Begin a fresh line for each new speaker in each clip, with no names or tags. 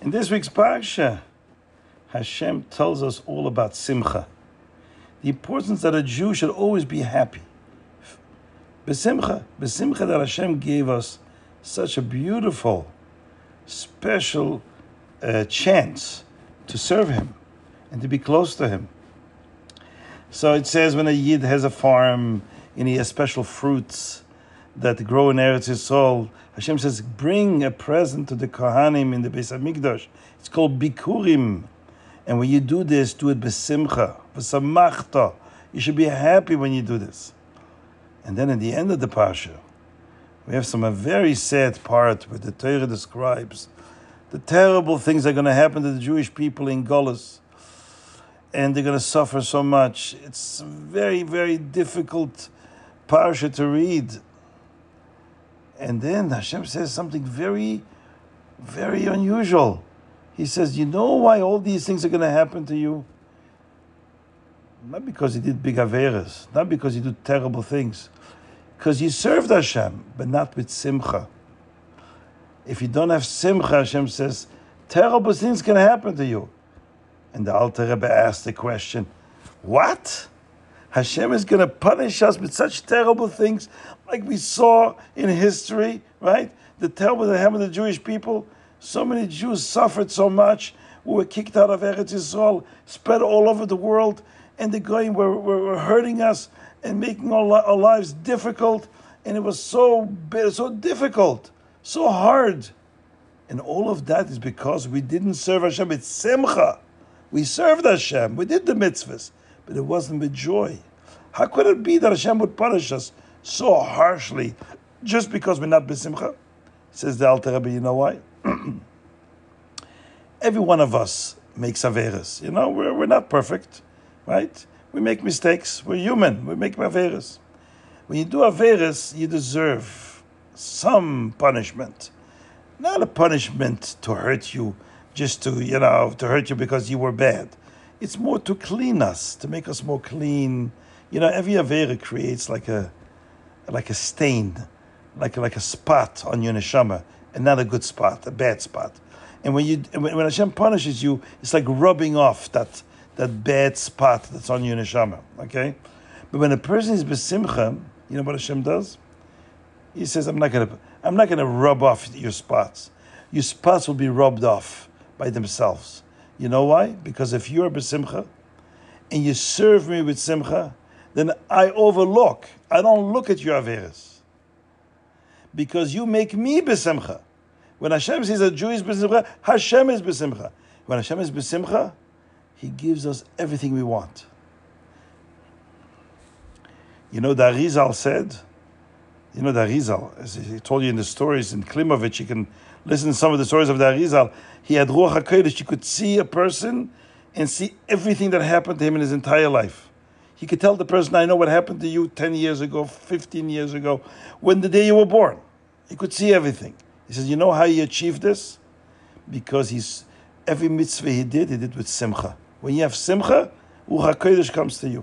In this week's parsha, Hashem tells us all about simcha. The importance that a Jew should always be happy. Besimcha that Hashem gave us such a beautiful, special chance to serve Him and to be close to Him. So it says when a Yid has a farm and he has special fruits that grow in Eretz Yisrael, Hashem says, bring a present to the Kohanim in the Beis HaMikdash. It's called Bikurim. And when you do this, do it besimcha, v'samachta. You should be happy when you do this. And then at the end of the parsha, we have a very sad part where the Torah describes the terrible things that are going to happen to the Jewish people in Golus. And they're going to suffer so much. It's a very, very difficult parsha to read. And then Hashem says something very, very unusual. He says, you know why all these things are going to happen to you? Not because you did big averas, not because you do terrible things. Because you served Hashem, but not with simcha. If you don't have simcha, Hashem says, terrible things can happen to you. And the Alter Rebbe asked the question, what? Hashem is going to punish us with such terrible things like we saw in history, right? The terrible that happened to the Jewish people. So many Jews suffered so much, who were kicked out of Eretz Yisrael, spread all over the world, and the Goyim were hurting us and making our lives difficult. And it was so difficult, so hard. And all of that is because we didn't serve Hashem with simcha. We served Hashem, we did the mitzvahs, but it wasn't with joy. How could it be that Hashem would punish us so harshly just because we're not b'simcha? Says the Alter Rebbe, you know why? Every one of us makes averas. You know, we're not perfect, right? We make mistakes. We're human. We make averas. When you do averas, you deserve some punishment. Not a punishment to hurt you, just to hurt you because you were bad. It's more to clean us, to make us more clean. You know, every avera creates like a stain, like a spot on your neshama, and not a good spot, a bad spot. And when Hashem punishes you, it's like rubbing off that bad spot that's on your neshama. Okay, but when a person is besimcha, you know what Hashem does? He says, I'm not gonna rub off your spots. Your spots will be rubbed off by themselves. You know why? Because if you are besimcha and you serve me with simcha, then I don't look at your averas. Because you make me besimcha. When Hashem says a Jew is besimcha, Hashem is besimcha. When Hashem is besimcha, He gives us everything we want. You know, the Arizal said, as he told you in the stories in Klimovich, you can listen to some of the stories of the Arizal. He had Ruach HaKodesh. He could see a person and see everything that happened to him in his entire life. He could tell the person, I know what happened to you 10 years ago, 15 years ago, when the day you were born. He could see everything. He says, you know how he achieved this? Because every mitzvah he did with simcha. When you have simcha, Ruach HaKodesh comes to you.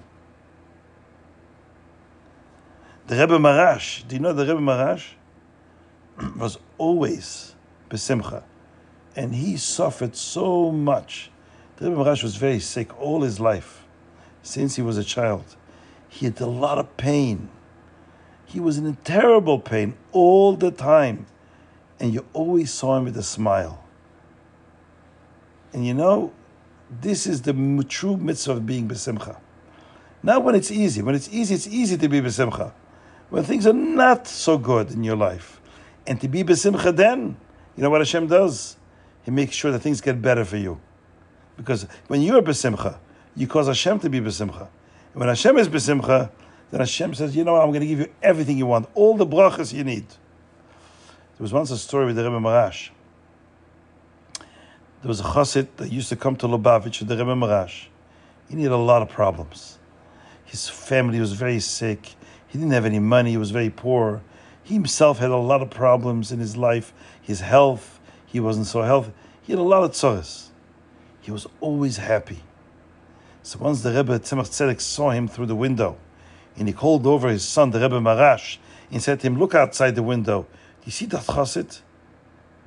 The Rebbe Marash, do you know the Rebbe Marash? Was always besimcha. And he suffered so much. The Rebbe Marash was very sick all his life. Since he was a child. He had a lot of pain. He was in terrible pain all the time. And you always saw him with a smile. And you know, this is the true mitzvah of being besimcha. Not when it's easy. When it's easy to be besimcha. When things are not so good in your life. And to be besimcha then, you know what Hashem does? He makes sure that things get better for you. Because when you're besimcha, you cause Hashem to be besimcha. And when Hashem is besimcha, then Hashem says, you know what, I'm going to give you everything you want, all the brachas you need. There was once a story with the Rebbe Marash. There was a chassid that used to come to Lubavitch with the Rebbe Marash. He needed a lot of problems. His family was very sick. He didn't have any money. He was very poor. He himself had a lot of problems in his life. His health, he wasn't so healthy. He had a lot of tzoros. He was always happy. So once the Rebbe Tzemach Tzedek saw him through the window, and he called over his son, the Rebbe Marash, and said to him, look outside the window. Do you see that chassid?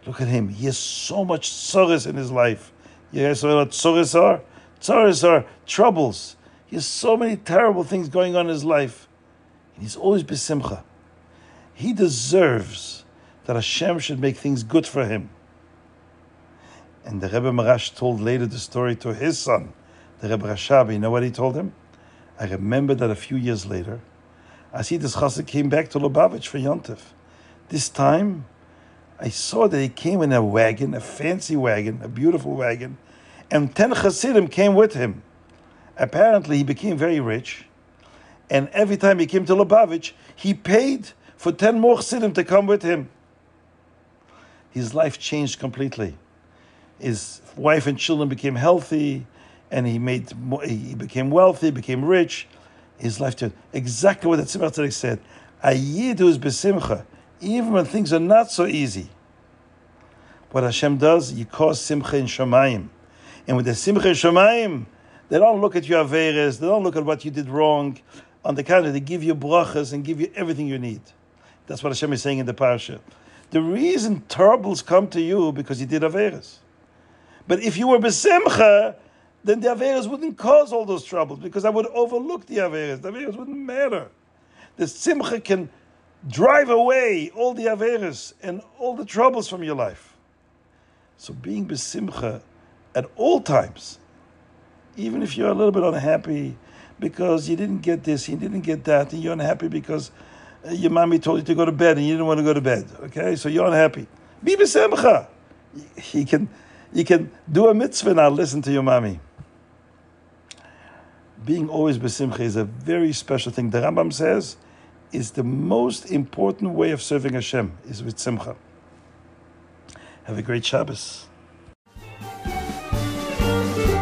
Look at him. He has so much tzoros in his life. You guys know what tzoros are? Tzoros are troubles. He has so many terrible things going on in his life. And he's always besimcha. He deserves that Hashem should make things good for him. And the Rebbe Marash told later the story to his son, the Rebbe Rashabi. You know what he told him? I remember that a few years later, Asidus Chassid came back to Lubavitch for Yontif. This time, I saw that he came in a wagon, a fancy wagon, a beautiful wagon, and 10 Chassidim came with him. Apparently, he became very rich, and every time he came to Lubavitch, he paid for 10 more Chassidim to come with him. His life changed completely. His wife and children became healthy, and he became wealthy, became rich. His life changed. Exactly what the Tzemach Tzedek said. A yid who is besimcha, even when things are not so easy. What Hashem does, you cause simcha in Shamayim. And with the simcha in Shamayim, they don't look at your averes, they don't look at what you did wrong. On the contrary, they give you brachas and give you everything you need. That's what Hashem is saying in the parasha. The reason troubles come to you because you did averes. But if you were besimcha, then the averes wouldn't cause all those troubles because I would overlook the averes. The averes wouldn't matter. The simcha can drive away all the averes and all the troubles from your life. So being besimcha at all times, even if you're a little bit unhappy because you didn't get this, you didn't get that, and you're unhappy because your mommy told you to go to bed and you didn't want to go to bed. Okay, so you're unhappy. Be besimcha. You can do a mitzvah now. Listen to your mommy. Being always besimcha is a very special thing. The Rambam says is the most important way of serving Hashem is with simcha. Have a great Shabbos.